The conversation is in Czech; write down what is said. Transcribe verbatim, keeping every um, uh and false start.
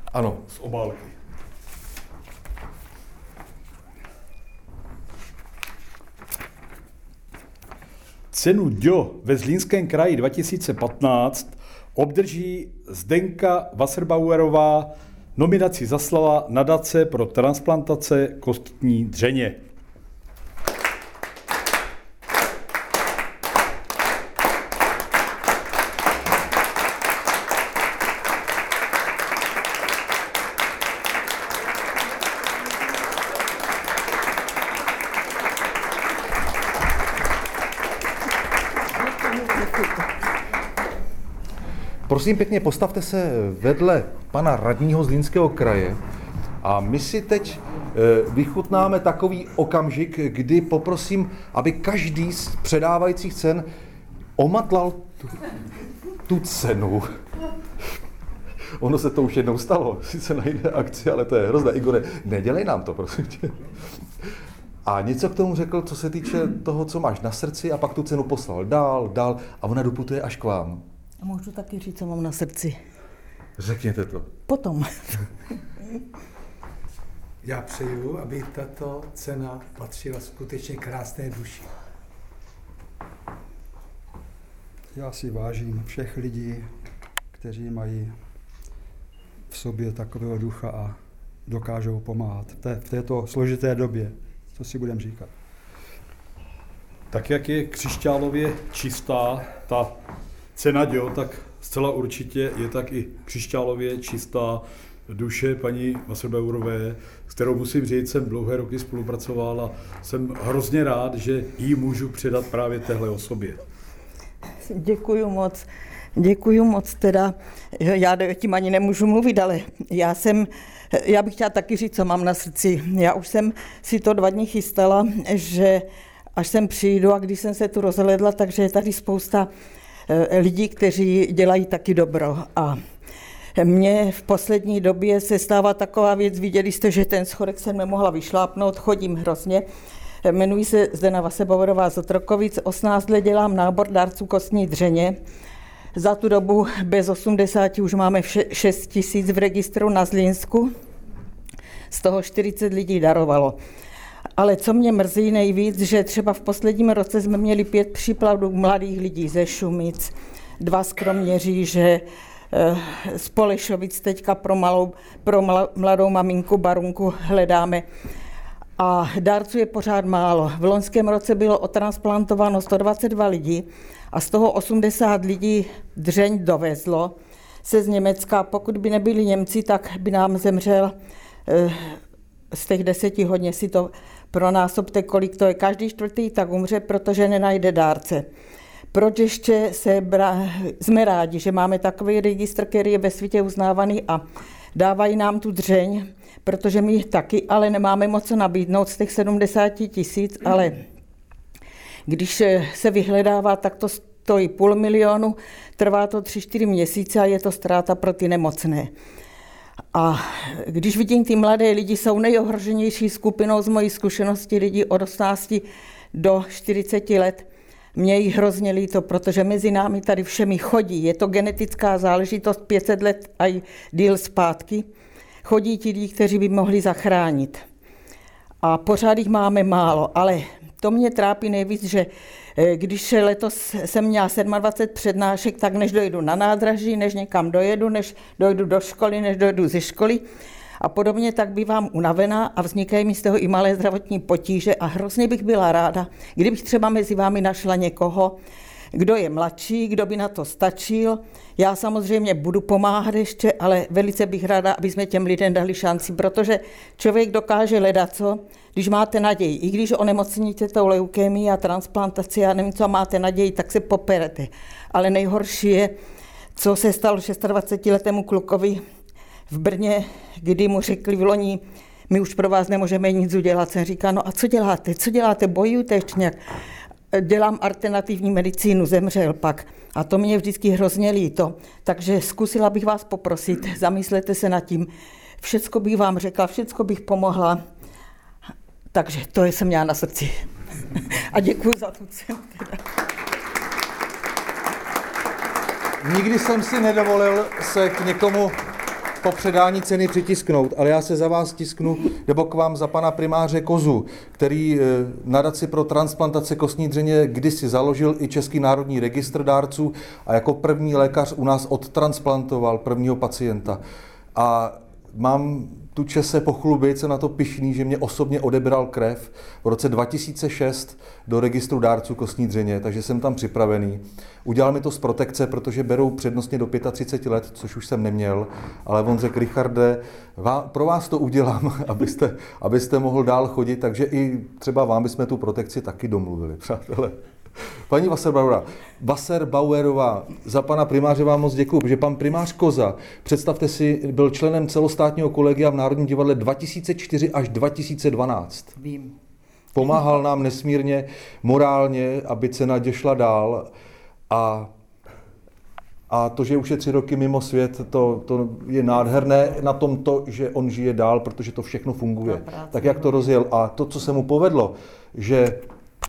Ano, z obálky. Cenu Ďo ve Zlínském kraji dva tisíce patnáct obdrží Zdenka Wasserbauerová. Nominaci zaslala nadace pro transplantace kostní dřeně. Prosím pěkně, postavte se vedle pana radního Zlínského kraje a my si teď vychutnáme takový okamžik, kdy poprosím, aby každý z předávajících cen omatlal tu, tu cenu. Ono se to už jednou stalo, sice na jiné akci, ale to je hrozné. Igore, nedělej nám to, prosím tě. A něco k tomu řekl, co se týče toho, co máš na srdci, a pak tu cenu poslal dál, dál a ona doputuje až k vám. A můžu taky říct, co mám na srdci. Řekněte to. Potom. Já přeju, aby tato cena patřila skutečně krásné duši. Já si vážím všech lidí, kteří mají v sobě takového ducha a dokážou pomáhat v, té, v této složité době. Co si budeme říkat? Tak jak je křišťálově čistá ta cena Ďo, tak zcela určitě je tak i křišťálově čistá duše paní Wasserbauerové, s kterou musím říct, jsem dlouhé roky spolupracoval a jsem hrozně rád, že jí můžu předat právě téhle osobě. Děkuju moc. Děkuju moc teda. Já tím ani nemůžu mluvit, ale já jsem, já bych chtěla taky říct, co mám na srdci. Já už jsem si to dva dny chystala, že až sem přijdu a když jsem se tu rozhlédla, takže je tady spousta lidí, kteří dělají taky dobro. A mně v poslední době se stává taková věc, viděli jste, že ten schodek jsem nemohla vyšlápnout, chodím hrozně. Jmenuji se Zdena Wasserbauerová z Otrokovic, osmnáct let dělám nábor dárců kostní dřeně. Za tu dobu bez osmdesáti už máme šest tisíc v registru na Zlínsku, z toho čtyřicet lidí darovalo. Ale co mě mrzí nejvíc, že třeba v posledním roce jsme měli pět příplavů mladých lidí ze Šumic, dva z Kroměříže, z Polešovic teďka pro, malou, pro mladou maminku Barunku hledáme. A dárců je pořád málo. V loňském roce bylo otransplantováno sto dvacet dva lidí a z toho osmdesát lidí dřeň dovezlo se z Německa. Pokud by nebyli Němci, tak by nám zemřel z těch deseti, hodně si to pronásobte, kolik to je. Každý čtvrtý tak umře, protože nenajde dárce. Proč ještě se bra... jsme rádi, že máme takový registr, který je ve světě uznávaný a dávají nám tu dřeň, protože my taky, ale nemáme moc co nabídnout z těch sedmdesáti tisíc, ale když se vyhledává, tak to stojí půl milionu, trvá to tři, čtyři měsíce a je to ztráta pro ty nemocné. A když vidím, ty mladé lidi jsou nejohroženější skupinou z mojí zkušenosti lidí od osmnácti do čtyřiceti let, mě jí hrozně líto, protože mezi námi tady všemi chodí. Je to genetická záležitost pět set let a i díl zpátky. Chodí ti lidi, kteří by mohli zachránit. A pořád jich máme málo, ale to mě trápí nejvíc, že když letos jsem měla dvacet sedm přednášek, tak než dojdu na nádraží, než někam dojedu, než dojdu do školy, než dojdu ze školy a podobně, tak bývám unavená a vznikají mi z toho i malé zdravotní potíže a hrozně bych byla ráda, kdybych třeba mezi vámi našla někoho, kdo je mladší, kdo by na to stačil. Já samozřejmě budu pomáhat ještě, ale velice bych ráda, aby jsme těm lidem dali šanci, protože člověk dokáže ledaco, když máte naději. I když onemocníte tou leukémií a transplantaci a nevím, co máte naději, tak se poperete. Ale nejhorší je, co se stalo dvacetišestiletému klukovi v Brně, kdy mu řekli v loni, my už pro vás nemůžeme nic udělat. Jsem říká, no a co děláte? Co děláte? Bojujete ještě nějak? Dělám alternativní medicínu, zemřel pak. A to mě vždycky hrozně líto. Takže zkusila bych vás poprosit, zamyslete se nad tím. Všecko bych vám řekla, všecko bych pomohla. Takže to jsem měla na srdci. A děkuji za tu cenu. Nikdy jsem si nedovolil se k někomu po předání ceny přitisknout, ale já se za vás tisknu, nebo k vám za pana primáře Kozu, který nadaci pro transplantace kostní dřeně kdysi založil i Český národní registr dárců a jako první lékař u nás odtransplantoval prvního pacienta. A mám tu čest se pochlubit, jsem na to pyšný, že mě osobně odebral krev v roce dva tisíce šest do registru dárců kostní dřeně, takže jsem tam připravený. Udělal mi to z protekce, protože berou přednostně do třicet pět let, což už jsem neměl, ale on řekl, Richarde, pro vás to udělám, abyste, abyste mohl dál chodit, takže i třeba vám bychom tu protekci taky domluvili, přátelé. Paní Wasserbauerová, Wasserbauerová, za pana primáře vám moc děkuju, protože pan primář Koza, představte si, byl členem celostátního kolegia v Národním divadle dva tisíce čtyři až dva tisíce dvanáct. Vím. Pomáhal nám nesmírně morálně, aby Cenadě šla dál a, a to, že už je tři roky mimo svět, to, to je nádherné na tom to, že on žije dál, protože to všechno funguje. Tak jak to rozjel a to, co se mu povedlo, že